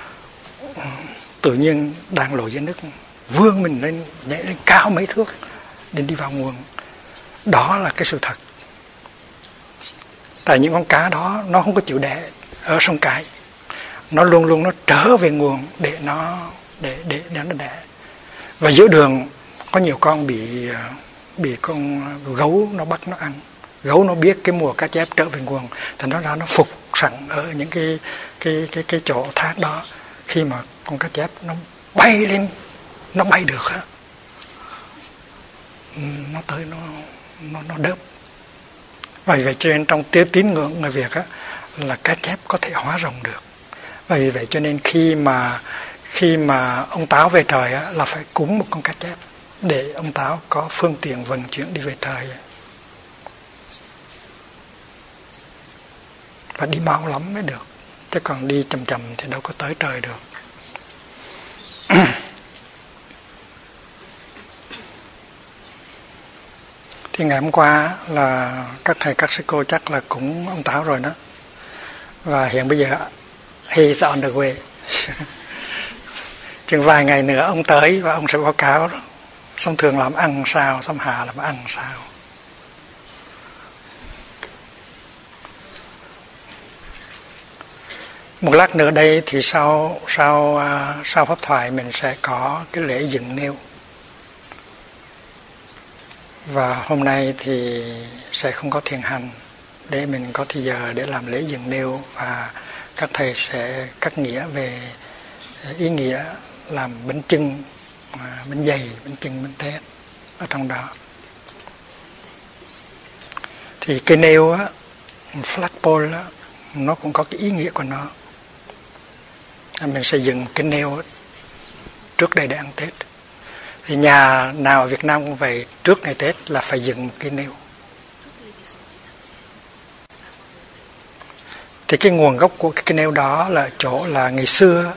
tự nhiên đang lội dưới nước vươn mình lên, nhảy lên cao mấy thước để đi vào nguồn. Đó là cái sự thật. Tại những con cá đó nó không có chịu đẻ ở sông cái, nó luôn luôn nó trở về nguồn để nó để để để nó đẻ. Và giữa đường có nhiều con bị bị con gấu nó bắt nó ăn. Gấu nó biết cái mùa cá chép trở về nguồn, thì nó ra nó phục sẵn ở những cái cái cái cái chỗ thác đó. Khi mà con cá chép nó bay lên, nó bay được á, nó tới nó nó nó đớp. Vì vậy cho nên trong tín ngưỡng người Việt á, là cá chép có thể hóa rồng được. Và vì vậy cho nên khi mà khi mà ông Táo về trời á, là phải cúng một con cá chép để ông Táo có phương tiện vận chuyển đi về trời. Và đi mau lắm mới được, chứ còn đi chậm chậm thì đâu có tới trời được. Thì ngày hôm qua là các thầy các sư cô chắc là cũng ông Táo rồi đó. Và hiện bây giờ he's on the way. Chừng vài ngày nữa ông tới và ông sẽ báo cáo đó. Xong thường làm ăn sao, xong hạ làm ăn sao. Một lát nữa đây thì sau sau sau pháp thoại mình sẽ có cái lễ dựng nêu. Và hôm nay thì sẽ không có thiền hành để mình có thời giờ để làm lễ dựng nêu, và các thầy sẽ cắt nghĩa về ý nghĩa làm bánh chưng, bánh dày, bánh chưng, bánh tét ở trong đó. Thì cây nêu á, flagpole á, nó cũng có cái ý nghĩa của nó. Mình sẽ dựng cái nêu trước đây để ăn Tết. Thì nhà nào ở Việt Nam cũng vậy, trước ngày Tết là phải dựng một cái nêu. Thì cái nguồn gốc của cái nêu đó là chỗ là ngày xưa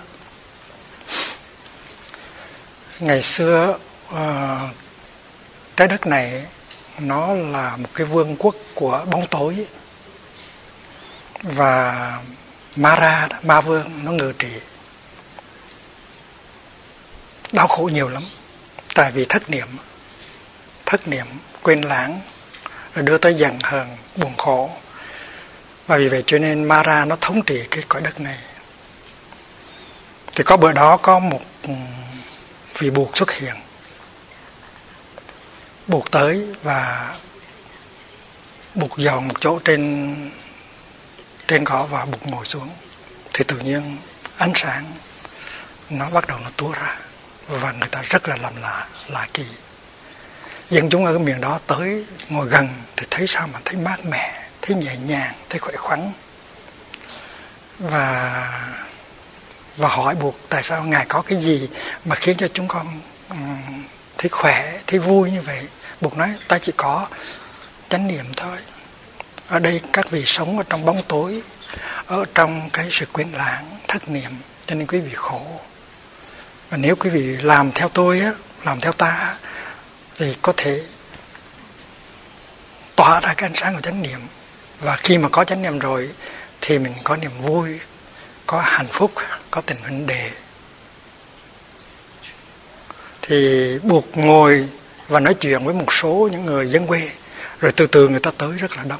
ngày xưa uh, trái đất này nó là một cái vương quốc của bóng tối, và Mara, ma vương nó ngự trị, đau khổ nhiều lắm. Tại vì thất niệm thất niệm quên lãng, rồi đưa tới giận hờn buồn khổ. Và vì vậy cho nên Mara nó thống trị cái cõi đất này. Thì có bữa đó có một vị buộc xuất hiện, buộc tới và buộc dọn một chỗ trên trên cỏ và buộc ngồi xuống. Thì tự nhiên ánh sáng nó bắt đầu nó túa ra, và người ta rất là làm lạ lạ kỳ. Dân chúng ở cái miền đó tới ngồi gần thì thấy sao mà thấy mát mẻ, thấy nhẹ nhàng, thấy khỏe khoắn. và và hỏi Bụt tại sao Ngài có cái gì mà khiến cho chúng con um, thấy khỏe, thấy vui như vậy. Bụt nói ta chỉ có chánh niệm thôi. Ở đây các vị sống ở trong bóng tối, ở trong cái sự quyến lãng, thất niệm, cho nên quý vị khổ. Và nếu quý vị làm theo tôi á, làm theo ta thì có thể tỏa ra cái ánh sáng của chánh niệm. Và khi mà có chánh niệm rồi thì mình có niềm vui, có hạnh phúc, có tình huynh đệ. Thì Bụt ngồi và nói chuyện với một số những người dân quê, rồi từ từ người ta tới rất là đông.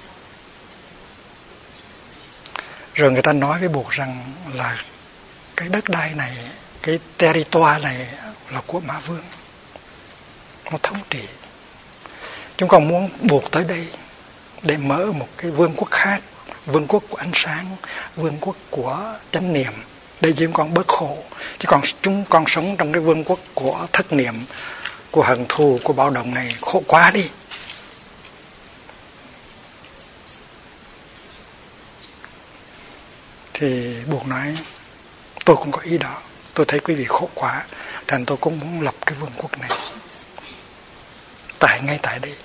Rồi người ta nói với Bụt rằng là cái đất đai này, cái territoire này là của Ma Vương, nó thống trị. Chúng con muốn Bụt tới đây để mở một cái vương quốc khác, vương quốc của ánh sáng, vương quốc của chánh niệm, để chúng con bớt khổ. Chứ còn chúng con sống trong cái vương quốc của thất niệm, của hận thù, của bạo động này khổ quá đi. Thì Bụt nói tôi cũng có ý đó, tôi thấy quý vị khổ quá, thành tôi cũng muốn lập cái vương quốc này tại ngay tại đây.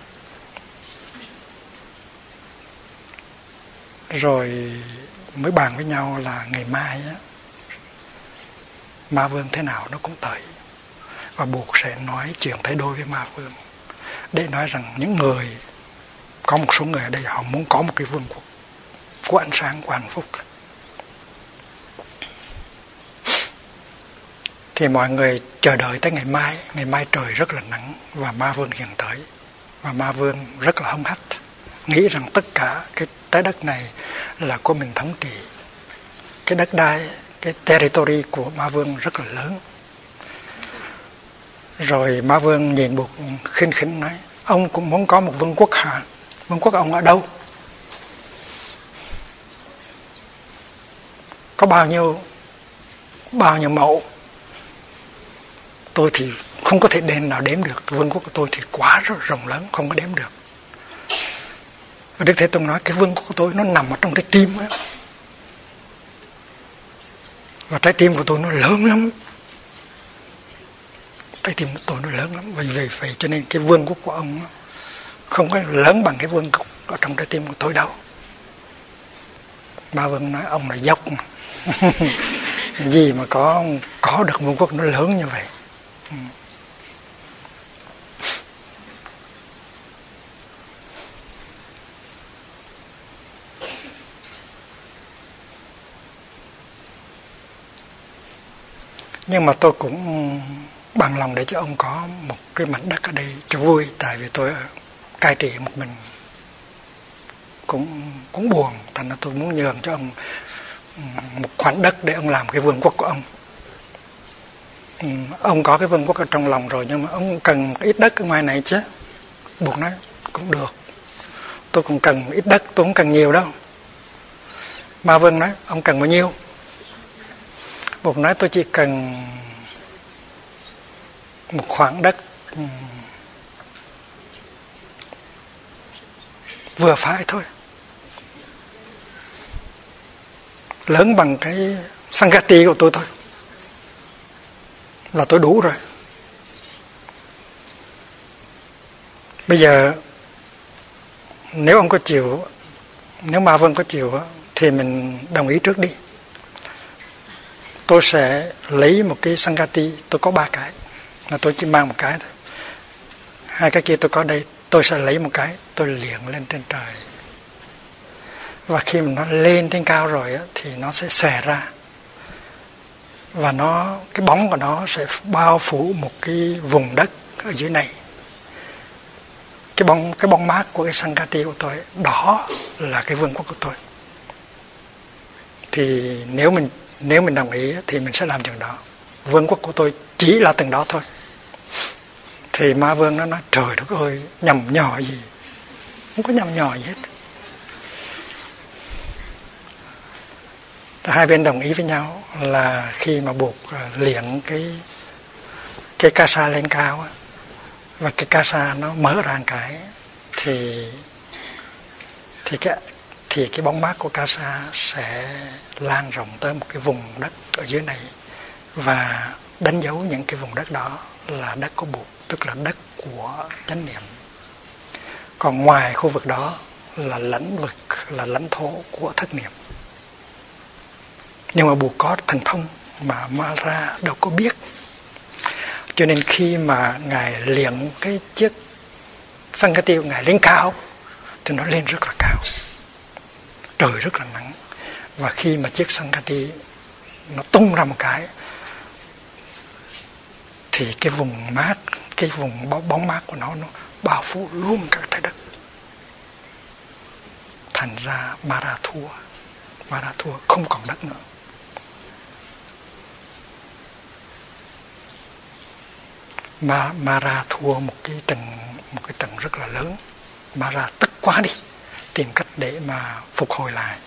Rồi mới bàn với nhau là ngày mai á, Ma Vương thế nào nó cũng tới, và Bụt sẽ nói chuyện thay đôi với Ma Vương, để nói rằng những người, có một số người ở đây họ muốn có một cái vương quốc của ánh sáng, của hạnh phúc. Thì mọi người chờ đợi tới ngày mai. Ngày mai trời rất là nắng và Ma Vương hiện tới. Và Ma Vương rất là hung hách, nghĩ rằng tất cả cái trái đất này là của mình thống trị. Cái đất đai, cái territory của Ma Vương rất là lớn. Rồi Ma Vương nhìn Bụt khinh khỉnh nói, ông cũng muốn có một vương quốc hả? Vương quốc ông ở đâu? Có bao nhiêu bao nhiêu mẫu? Tôi thì không có thể đền nào đếm được. Vương quốc của tôi thì quá rất rộng lớn, không có đếm được. Và Đức Thế Tôn nói cái vương quốc của tôi nó nằm ở trong trái tim á. Và trái tim của tôi nó lớn lắm. Trái tim của tôi nó lớn lắm. Vì vậy, vậy cho nên cái vương quốc của ông không có lớn bằng cái vương quốc ở trong trái tim của tôi đâu. Ma Vương nói ông là dốc mà. Gì mà có có được vương quốc nó lớn như vậy. Ừ. Nhưng mà tôi cũng bằng lòng để cho ông có một cái mảnh đất ở đây cho vui. Tại vì tôi cai trị một mình cũng cũng buồn, thành ra tôi muốn nhường cho ông một khoảnh đất để ông làm cái vương quốc của ông. Ông có cái vương quốc ở trong lòng rồi, nhưng mà ông cần ít đất ở ngoài này chứ. Bụt nói cũng được, tôi cũng cần ít đất, tôi không cần nhiều đâu. Ma Vương nói ông cần bao nhiêu? Bụt nói tôi chỉ cần một khoảng đất vừa phải thôi, lớn bằng cái Sangati của tôi thôi là tôi đủ rồi. Bây giờ nếu ông có chịu, nếu Ma Vương có chịu thì mình đồng ý trước đi. Tôi sẽ lấy một cái Sangati, tôi có ba cái, mà tôi chỉ mang một cái thôi. Hai cái kia tôi có đây, tôi sẽ lấy một cái, tôi liệng lên trên trời. Và khi mà nó lên trên cao rồi á, thì nó sẽ xòe ra. Và nó, cái bóng của nó sẽ bao phủ một cái vùng đất ở dưới này. Cái bóng, cái bóng mát của cái Sangati của tôi, đó là cái vương quốc của tôi. Thì nếu mình nếu mình đồng ý thì mình sẽ làm chừng đó. Vương quốc của tôi chỉ là từng đó thôi. Thì Ma Vương nó nói trời đất ơi, nhầm nhỏ gì? Không có nhầm nhỏ gì hết. Hai bên đồng ý với nhau là khi mà buộc liệng cái cái casa lên cao á, và cái casa nó mở ra một cái thì thì cái thì cái bóng mát của Kasa sẽ lan rộng tới một cái vùng đất ở dưới này và đánh dấu những cái vùng đất đó là đất của Bụt, tức là đất của chánh niệm. Còn ngoài khu vực đó là lãnh vực, là lãnh thổ của thất niệm. Nhưng mà Bụt có thần thông mà Mara đâu có biết. Cho nên khi mà Ngài luyện cái chiếc Sankati của Ngài lên cao thì nó lên rất là cao, trời rất là nắng. Và khi mà chiếc Sankati nó tung ra một cái thì cái vùng mát, cái vùng bóng mát của nó nó bao phủ luôn cả trái đất. Thành ra Mara thua, Mara thua, không còn đất nữa. Mà Mara thua một cái trận một cái trận rất là lớn. Mara tức quá đi, tìm cách để mà phục hồi lại.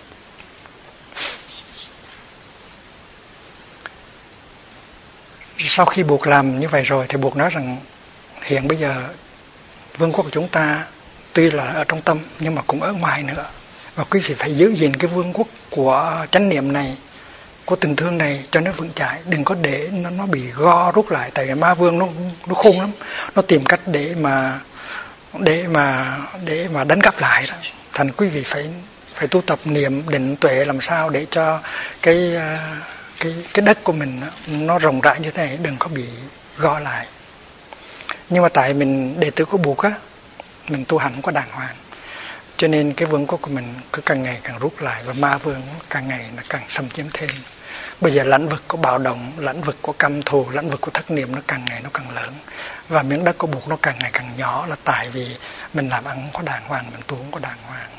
Sau khi Bụt làm như vậy rồi thì Bụt nói rằng hiện bây giờ vương quốc của chúng ta tuy là ở trong tâm nhưng mà cũng ở ngoài nữa, và quý vị phải giữ gìn cái vương quốc của chánh niệm này, của tình thương này cho nó vững chãi, đừng có để nó nó bị go rút lại. Tại vì ma vương nó nó khôn lắm, nó tìm cách để mà để mà để mà đánh cắp lại đó. Thành quý vị phải phải tu tập niệm định tuệ làm sao để cho cái cái cái đất của mình nó rộng rãi như thế này, đừng có bị go lại. Nhưng mà tại mình đệ tử của Bụt á, mình tu hành có đàng hoàng, cho nên cái vương quốc của mình cứ càng ngày càng rút lại, và ma vương càng ngày nó càng xâm chiếm thêm. Bây giờ lãnh vực của bạo động, lãnh vực của căm thù, lãnh vực của thất niệm nó càng ngày nó càng lớn, và miếng đất của Bụt nó càng ngày càng nhỏ, là tại vì mình làm ăn không có đàng hoàng, mình tu không có đàng hoàng.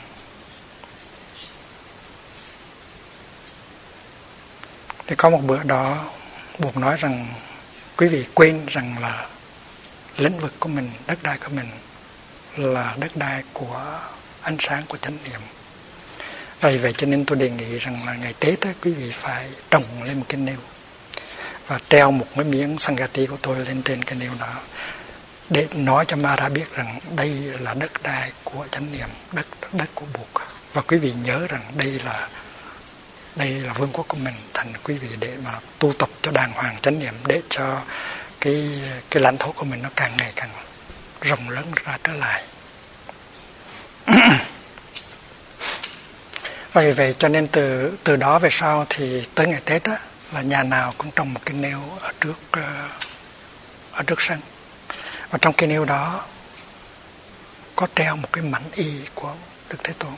Thì có một bữa đó Bụt nói rằng quý vị quên rằng là lĩnh vực của mình, đất đai của mình là đất đai của ánh sáng của chánh niệm. Vì vậy cho nên tôi đề nghị rằng là ngày Tết đó, quý vị phải trồng lên một cái nêu và treo một cái miếng Sankati của tôi lên trên cái nêu đó, để nói cho Mara biết rằng đây là đất đai của chánh niệm, đất đất của Bụt. Và quý vị nhớ rằng đây là đây là vương quốc của mình, thành quý vị để mà tu tập cho đàng hoàng chánh niệm, để cho cái cái lãnh thổ của mình nó càng ngày càng rộng lớn ra trở lại. Vì vậy cho nên từ từ đó về sau thì tới ngày Tết á, là nhà nào cũng trồng một cái nêu ở trước uh, ở trước sân, và trong cái nêu đó có treo một cái mảnh y của Đức Thế Tôn.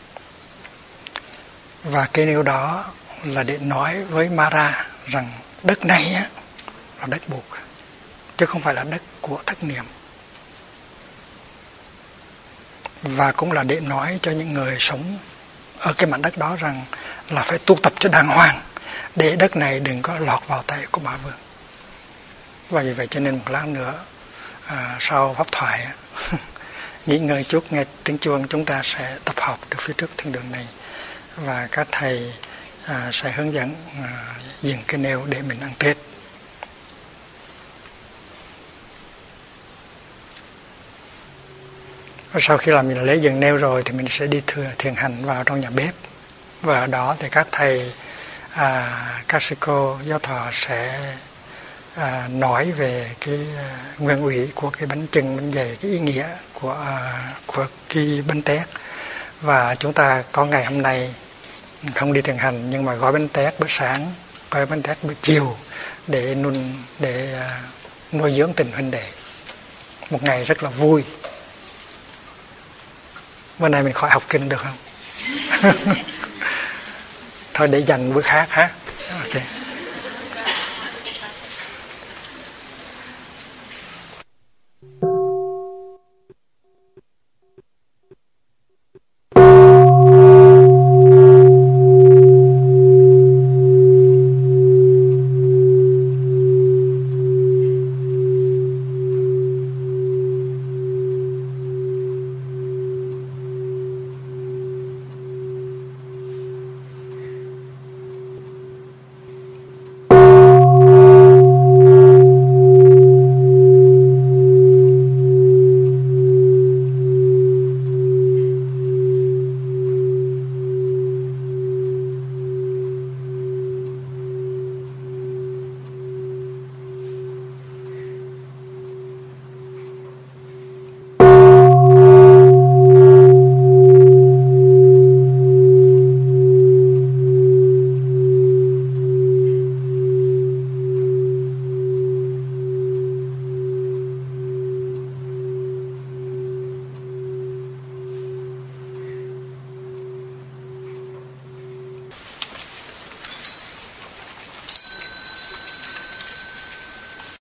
Và cái nêu đó là để nói với Mara rằng đất này á, là đất Bụt, chứ không phải là đất của thất niệm. Và cũng là để nói cho những người sống ở cái mảnh đất đó rằng là phải tu tập cho đàng hoàng, để đất này đừng có lọt vào tay của ma vương. Và vì vậy cho nên một lát nữa à, sau pháp thoại nghỉ ngơi chút, nghe tiếng chuông, chúng ta sẽ tập hợp được phía trước thiên đường này, và các thầy à, sẽ hướng dẫn à, dừng cái nêu để mình ăn Tết. Sau khi làm mình lễ dừng nêu rồi thì mình sẽ đi thừa thiền hành vào trong nhà bếp, và ở đó thì các thầy à, các sư cô giáo thọ sẽ à, nói về cái à, nguyên ủy của cái bánh chưng bánh dày, cái ý nghĩa của à, của cái bánh tét. Và chúng ta có ngày hôm nay không đi thiền hành, nhưng mà gói bánh tét bữa sáng, gói bánh tét bữa chiều để nuôi để à, nuôi dưỡng tình huynh đệ. Một ngày rất là vui. Bữa nay mình khỏi học kinh được không? Thôi để dành bữa khác ha.